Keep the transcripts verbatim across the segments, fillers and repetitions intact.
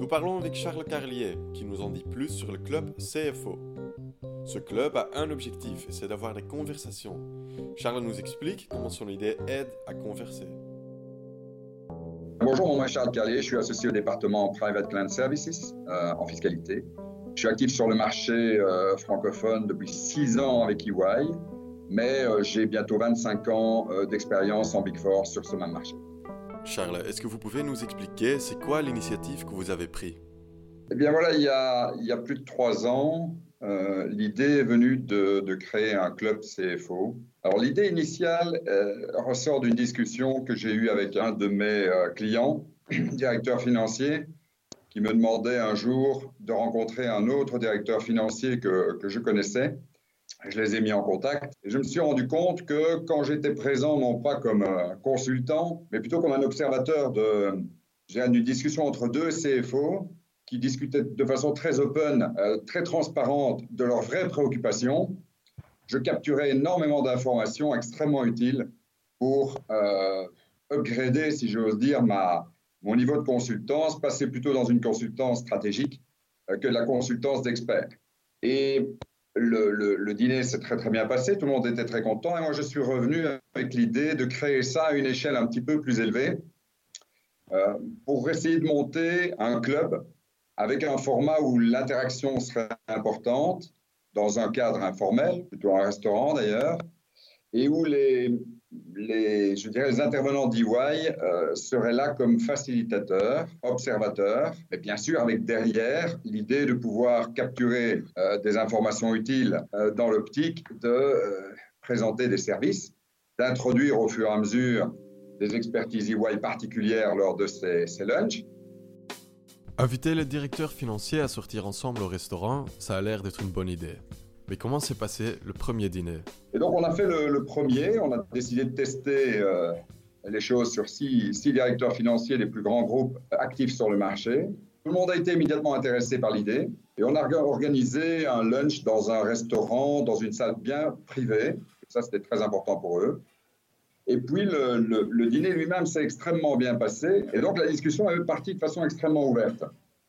Nous parlons avec Charles Carlier, qui nous en dit plus sur le club C F O. Ce club a un objectif, et c'est d'avoir des conversations. Charles nous explique comment son idée aide à converser. Bonjour, mon nom est Charles Carlier, je suis associé au département Private Client Services euh, en fiscalité. Je suis actif sur le marché euh, francophone depuis six ans avec E Y, mais euh, j'ai bientôt vingt-cinq ans euh, d'expérience en Big Four sur ce même marché. Charles, est-ce que vous pouvez nous expliquer c'est quoi l'initiative que vous avez prise? Eh bien voilà, il y a, il y a plus de trois ans, euh, l'idée est venue de, de créer un club C F O. Alors l'idée initiale euh, ressort d'une discussion que j'ai eue avec un de mes euh, clients, directeur financier, qui me demandait un jour de rencontrer un autre directeur financier que, que je connaissais. Je les ai mis en contact et je me suis rendu compte que quand j'étais présent, non pas comme un consultant, mais plutôt comme un observateur de, d'une discussion entre deux C F O qui discutaient de façon très open, euh, très transparente de leurs vraies préoccupations, je capturais énormément d'informations extrêmement utiles pour euh, upgrader, si j'ose dire, ma, mon niveau de consultance, passer plutôt dans une consultance stratégique euh, que de la consultance d'expert. Et le, le, le dîner s'est très très bien passé, tout le monde était très content et moi je suis revenu avec l'idée de créer ça à une échelle un petit peu plus élevée euh, pour essayer de monter un club avec un format où l'interaction serait importante, dans un cadre informel, plutôt un restaurant d'ailleurs, et où les, les, je dirais, les intervenants d'E Y euh, seraient là comme facilitateurs, observateurs, mais bien sûr avec derrière l'idée de pouvoir capturer euh, des informations utiles euh, dans l'optique de euh, présenter des services, d'introduire au fur et à mesure des expertises E Y particulières lors de ces, ces lunchs. Inviter les directeurs financiers à sortir ensemble au restaurant, ça a l'air d'être une bonne idée. Mais comment s'est passé le premier dîner? Et donc, on a fait le, le premier. On a décidé de tester euh, les choses sur six, six directeurs financiers des plus grands groupes actifs sur le marché. Tout le monde a été immédiatement intéressé par l'idée. Et on a organisé un lunch dans un restaurant, dans une salle bien privée. Ça, c'était très important pour eux. Et puis, le, le, le dîner lui-même s'est extrêmement bien passé. Et donc, la discussion est partie de façon extrêmement ouverte.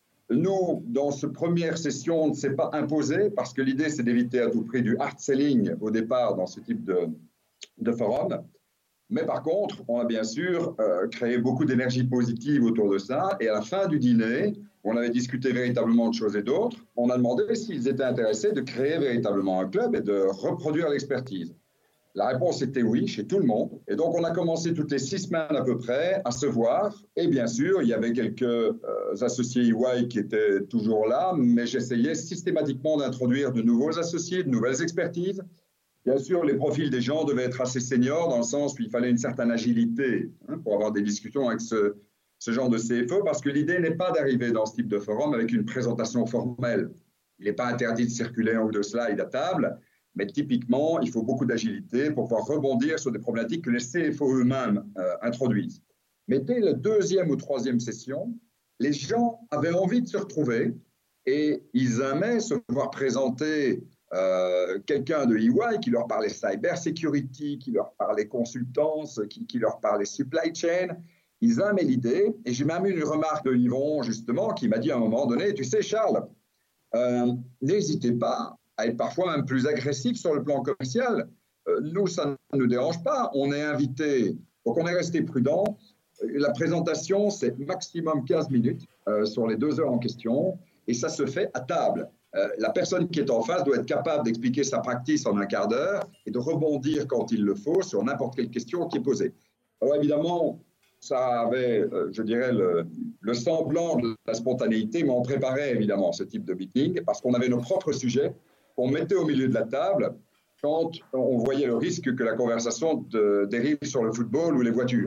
Nous, dans cette première session, on ne s'est pas imposé parce que l'idée, c'est d'éviter à tout prix du hard selling au départ dans ce type de, de forum. Mais par contre, on a bien sûr euh, créé beaucoup d'énergie positive autour de ça. Et à la fin du dîner, on avait discuté véritablement de choses et d'autres. On a demandé s'ils étaient intéressés de créer véritablement un club et de reproduire l'expertise. La réponse était oui, chez tout le monde. Et donc, on a commencé toutes les six semaines à peu près à se voir. Et bien sûr, il y avait quelques euh, associés E Y qui étaient toujours là, mais j'essayais systématiquement d'introduire de nouveaux associés, de nouvelles expertises. Bien sûr, les profils des gens devaient être assez seniors, dans le sens où il fallait une certaine agilité hein, pour avoir des discussions avec ce, ce genre de C F O, parce que l'idée n'est pas d'arriver dans ce type de forum avec une présentation formelle. Il n'est pas interdit de circuler un ou deux slides à table. Mais typiquement, il faut beaucoup d'agilité pour pouvoir rebondir sur des problématiques que les C F O eux-mêmes euh, introduisent. Mais dès la deuxième ou troisième session, les gens avaient envie de se retrouver et ils aimaient se voir présenter euh, quelqu'un de E Y qui leur parlait cyber security, qui leur parlait consultance, qui, qui leur parlait supply chain. Ils aimaient l'idée et j'ai même eu une remarque de Yvon justement qui m'a dit à un moment donné, tu sais Charles, euh, n'hésitez pas à être parfois même plus agressif sur le plan commercial. Euh, nous, ça ne nous dérange pas. On est invité, donc on est resté prudent. La présentation, c'est maximum quinze minutes euh, sur les deux heures en question, et ça se fait à table. Euh, la personne qui est en face doit être capable d'expliquer sa practice en un quart d'heure et de rebondir quand il le faut sur n'importe quelle question qui est posée. Alors évidemment, ça avait, euh, je dirais, le, le semblant de la spontanéité, mais on préparait évidemment ce type de meeting parce qu'on avait nos propres sujets qu'on mettait au milieu de la table quand on voyait le risque que la conversation de, dérive sur le football ou les voitures.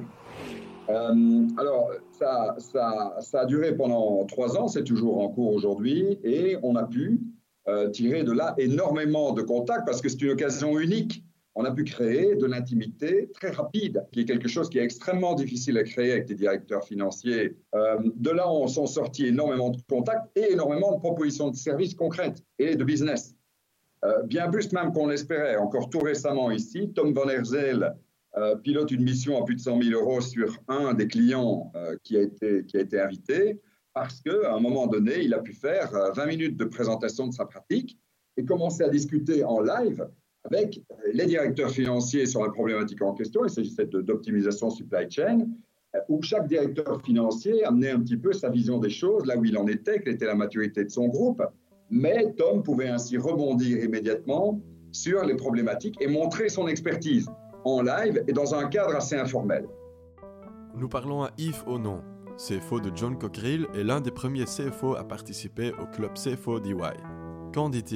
Euh, alors, ça, ça, ça a duré pendant trois ans, c'est toujours en cours aujourd'hui, et on a pu euh, tirer de là énormément de contacts parce que c'est une occasion unique. On a pu créer de l'intimité très rapide, qui est quelque chose qui est extrêmement difficile à créer avec des directeurs financiers. Euh, de là, on s'en sortit énormément de contacts et énormément de propositions de services concrètes et de business. Euh, bien plus même qu'on l'espérait. Encore tout récemment ici, Tom Van Herzel euh, pilote une mission à plus de cent mille euros sur un des clients euh, qui, a été, qui a été invité. parce qu'à un moment donné, il a pu faire vingt minutes de présentation de sa pratique et commencer à discuter en live avec les directeurs financiers sur la problématique en question. Il s'agissait d'optimisation supply chain, où chaque directeur financier amenait un petit peu sa vision des choses, là où il en était, quelle était la maturité de son groupe. Mais Tom pouvait ainsi rebondir immédiatement sur les problématiques et montrer son expertise en live et dans un cadre assez informel. Nous parlons à Yves Onon, C F O de John Cockerill et l'un des premiers C F O à participer au club C F O d'E Y. Qu'en dit-il ?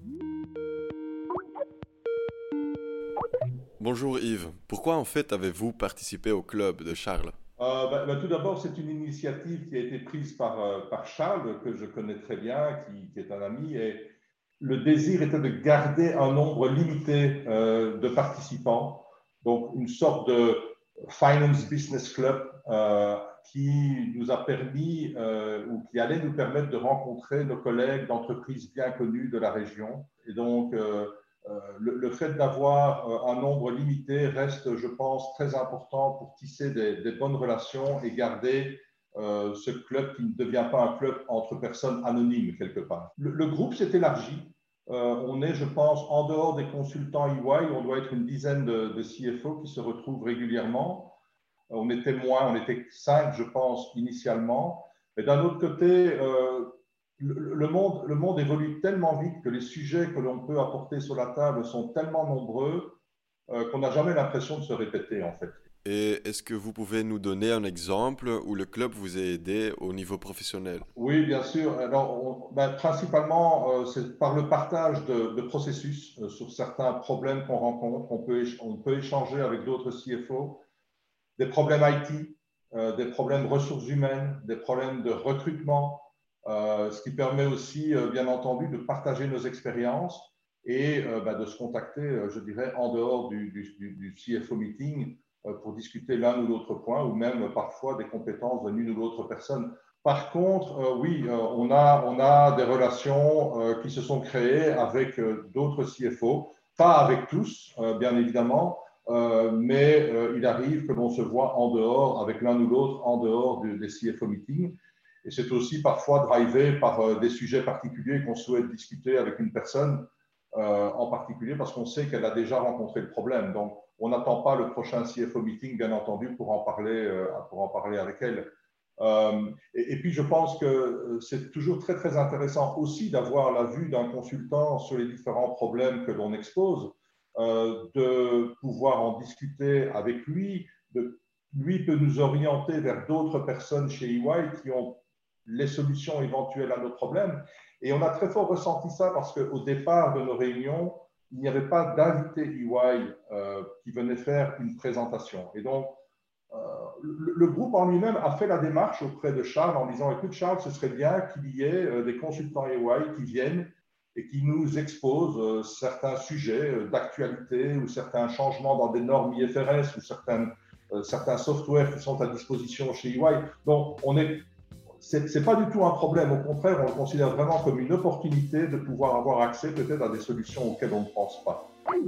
Bonjour Yves, pourquoi en fait avez-vous participé au club de Charles ? euh, bah, bah, Tout d'abord, c'est une initiative qui a été prise par, euh, par Charles, que je connais très bien, qui, qui est un ami, et le désir était de garder un nombre limité euh, de participants, donc une sorte de Finance Business Club euh, qui nous a permis, euh, ou qui allait nous permettre de rencontrer nos collègues d'entreprises bien connues de la région. Et donc, euh, Euh, le, le fait d'avoir euh, un nombre limité reste, je pense, très important pour tisser des, des bonnes relations et garder euh, ce club qui ne devient pas un club entre personnes anonymes quelque part. Le, le groupe s'est élargi. Euh, on est, je pense, en dehors des consultants E Y, on doit être une dizaine de, de C F O qui se retrouvent régulièrement. On était moins, on était cinq, je pense, initialement. Mais d'un autre côté, euh, Le, le, monde, le monde évolue tellement vite que les sujets que l'on peut apporter sur la table sont tellement nombreux euh, qu'on n'a jamais l'impression de se répéter, en fait. Et est-ce que vous pouvez nous donner un exemple où le club vous a aidé au niveau professionnel ? Oui, bien sûr. Alors, on, ben, principalement, euh, c'est par le partage de, de processus euh, sur certains problèmes qu'on rencontre. On peut, on peut échanger avec d'autres C F O, des problèmes I T, euh, des problèmes ressources humaines, des problèmes de recrutement. Euh, ce qui permet aussi, euh, bien entendu, de partager nos expériences et euh, bah, de se contacter, euh, je dirais, en dehors du, du, du C F O meeting euh, pour discuter l'un ou l'autre point ou même euh, parfois des compétences de l'une ou l'autre personne. Par contre, euh, oui, euh, on, a, on a des relations euh, qui se sont créées avec euh, d'autres C F O, pas avec tous, euh, bien évidemment, euh, mais euh, il arrive que l'on se voit en dehors, avec l'un ou l'autre, en dehors du, des C F O meetings. Et c'est aussi parfois drivé par euh, des sujets particuliers qu'on souhaite discuter avec une personne euh, en particulier parce qu'on sait qu'elle a déjà rencontré le problème. Donc, on n'attend pas le prochain C F O meeting, bien entendu, pour en parler, euh, pour en parler avec elle. Euh, et, et puis, je pense que c'est toujours très, très intéressant aussi d'avoir la vue d'un consultant sur les différents problèmes que l'on expose, euh, de pouvoir en discuter avec lui. De, lui peut nous orienter vers d'autres personnes chez E Y qui ont les solutions éventuelles à nos problèmes. Et on a très fort ressenti ça parce qu'au départ de nos réunions, il n'y avait pas d'invité E Y euh, qui venait faire une présentation. Et donc, euh, le, le groupe en lui-même a fait la démarche auprès de Charles en disant « Écoute Charles, ce serait bien qu'il y ait euh, des consultants E Y qui viennent et qui nous exposent euh, certains sujets euh, d'actualité ou certains changements dans des normes I F R S ou certaines, euh, certains softwares qui sont à disposition chez E Y. » Donc, on est Ce n'est pas du tout un problème. Au contraire, on le considère vraiment comme une opportunité de pouvoir avoir accès peut-être à des solutions auxquelles on ne pense pas.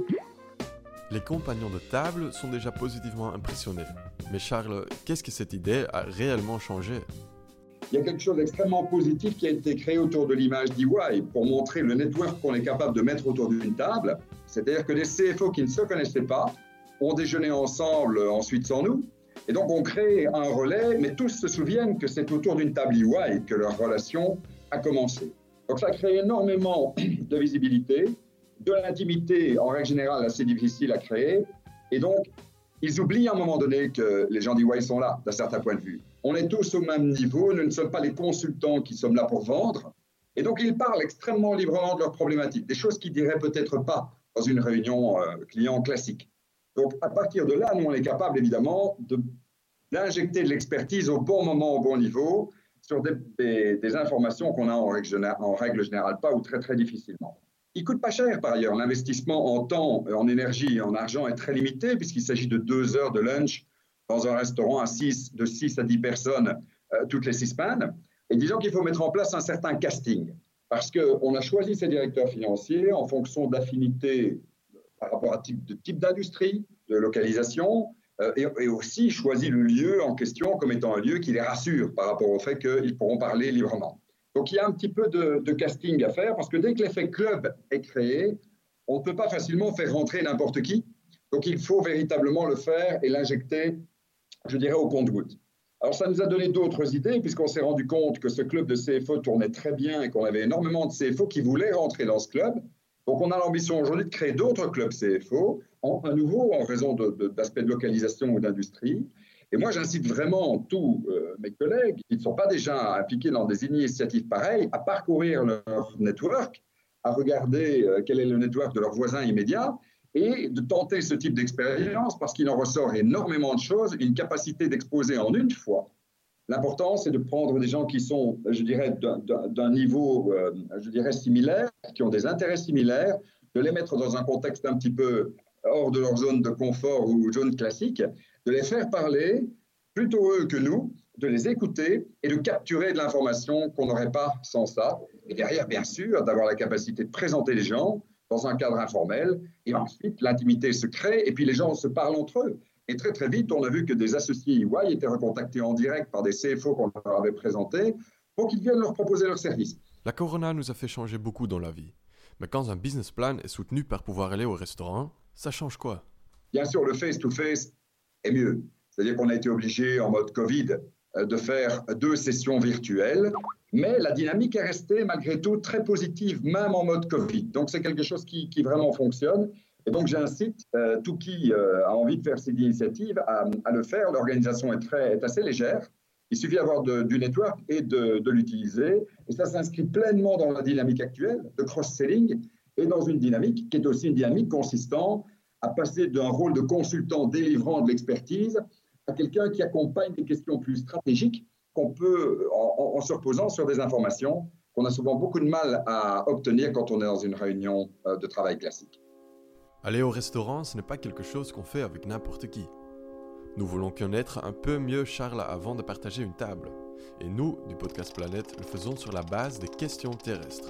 Les compagnons de table sont déjà positivement impressionnés. Mais Charles, qu'est-ce que cette idée a réellement changé ? Il y a quelque chose d'extrêmement positif qui a été créé autour de l'image d'E Y pour montrer le network qu'on est capable de mettre autour d'une table. C'est-à-dire que des C F O qui ne se connaissaient pas ont déjeuné ensemble ensuite sans nous. Et donc, on crée un relais, mais tous se souviennent que c'est autour d'une table E Y que leur relation a commencé. Donc, ça crée énormément de visibilité, de l'intimité, en règle générale, assez difficile à créer. Et donc, ils oublient à un moment donné que les gens d'E Y sont là, d'un certain point de vue. On est tous au même niveau, nous ne sommes pas les consultants qui sommes là pour vendre. Et donc, ils parlent extrêmement librement de leurs problématiques, des choses qu'ils ne diraient peut-être pas dans une réunion euh, client classique. Donc, à partir de là, nous, on est capable, évidemment, de, d'injecter de l'expertise au bon moment, au bon niveau, sur des, des, des informations qu'on a en règle, générale, en règle générale pas ou très, très difficilement. Il ne coûte pas cher, par ailleurs. L'investissement en temps, en énergie et en argent est très limité, puisqu'il s'agit de deux heures de lunch dans un restaurant à six, de six à dix personnes euh, toutes les six semaines. Et disons qu'il faut mettre en place un certain casting, parce qu'on a choisi ces directeurs financiers en fonction d'affinités par rapport à type, de type d'industrie, de localisation, euh, et, et aussi choisi le lieu en question comme étant un lieu qui les rassure par rapport au fait qu'ils pourront parler librement. Donc, il y a un petit peu de, de casting à faire parce que dès que l'effet club est créé, on ne peut pas facilement faire rentrer n'importe qui. Donc, il faut véritablement le faire et l'injecter, je dirais, au compte-gouttes. Alors, ça nous a donné d'autres idées puisqu'on s'est rendu compte que ce club de C F O tournait très bien et qu'on avait énormément de C F O qui voulaient rentrer dans ce club. Donc, on a l'ambition aujourd'hui de créer d'autres clubs C F O, en, à nouveau en raison de, de, d'aspects de localisation ou d'industrie. Et moi, j'incite vraiment tous euh, mes collègues qui ne sont pas déjà impliqués dans des initiatives pareilles à parcourir leur network, à regarder euh, quel est le network de leurs voisins immédiats et de tenter ce type d'expérience parce qu'il en ressort énormément de choses, une capacité d'exposer en une fois. L'important, c'est de prendre des gens qui sont, je dirais, d'un, d'un niveau, euh, je dirais, similaire, qui ont des intérêts similaires, de les mettre dans un contexte un petit peu hors de leur zone de confort ou zone classique, de les faire parler, plutôt eux que nous, de les écouter et de capturer de l'information qu'on n'aurait pas sans ça. Et derrière, bien sûr, d'avoir la capacité de présenter les gens dans un cadre informel. Et ensuite, l'intimité se crée et puis les gens se parlent entre eux. Et très, très vite, on a vu que des associés E Y étaient recontactés en direct par des C F O qu'on leur avait présentés pour qu'ils viennent leur proposer leurs services. La Corona nous a fait changer beaucoup dans la vie. Mais quand un business plan est soutenu par pouvoir aller au restaurant, ça change quoi? Bien sûr, le face-to-face est mieux. C'est-à-dire qu'on a été obligé, en mode Covid, de faire deux sessions virtuelles, mais la dynamique est restée malgré tout très positive, même en mode Covid. Donc, c'est quelque chose qui, qui vraiment fonctionne. Et donc, j'incite euh, tout qui euh, a envie de faire cette initiative à, à le faire. L'organisation est, très, est assez légère. Il suffit d'avoir de, du network et de, de l'utiliser. Et ça s'inscrit pleinement dans la dynamique actuelle de cross-selling et dans une dynamique qui est aussi une dynamique consistant à passer d'un rôle de consultant délivrant de l'expertise à quelqu'un qui accompagne des questions plus stratégiques qu'on peut, en, en se reposant sur des informations qu'on a souvent beaucoup de mal à obtenir quand on est dans une réunion de travail classique. Aller au restaurant, ce n'est pas quelque chose qu'on fait avec n'importe qui. Nous voulons connaître un peu mieux Charles avant de partager une table. Et nous, du podcast Planète, le faisons sur la base des questions terrestres.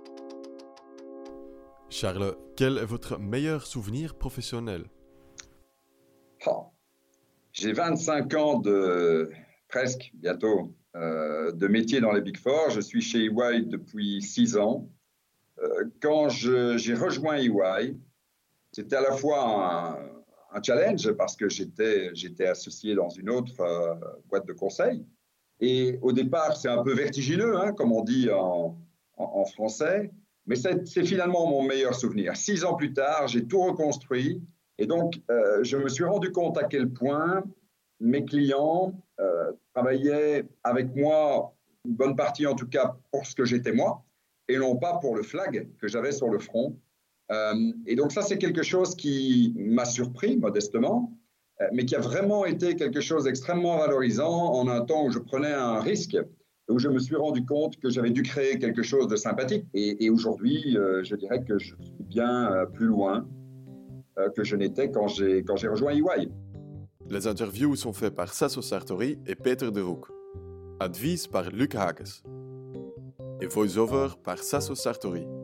Charles, quel est votre meilleur souvenir professionnel? Oh. J'ai vingt-cinq ans de, presque, bientôt, euh, de métier dans les Big Four. Je suis chez E Y depuis six ans. Euh, quand je, j'ai rejoint E Y, c'était à la fois un, un challenge parce que j'étais, j'étais associé dans une autre euh, boîte de conseil. Et au départ, c'est un peu vertigineux, hein, comme on dit en, en, en français. Mais c'est, c'est finalement mon meilleur souvenir. Six ans plus tard, j'ai tout reconstruit. Et donc, euh, je me suis rendu compte à quel point mes clients euh, travaillaient avec moi, une bonne partie en tout cas, pour ce que j'étais moi, et non pas pour le flag que j'avais sur le front. Euh, et donc ça, c'est quelque chose qui m'a surpris, modestement, euh, mais qui a vraiment été quelque chose d'extrêmement valorisant en un temps où je prenais un risque, où je me suis rendu compte que j'avais dû créer quelque chose de sympathique. Et, et aujourd'hui, euh, je dirais que je suis bien euh, plus loin euh, que je n'étais quand j'ai, quand j'ai rejoint E Y. Les interviews sont faites par Sasso Sartori et Peter de Roek. Advies par Luc Hakes. Et voice-over par Sasso Sartori.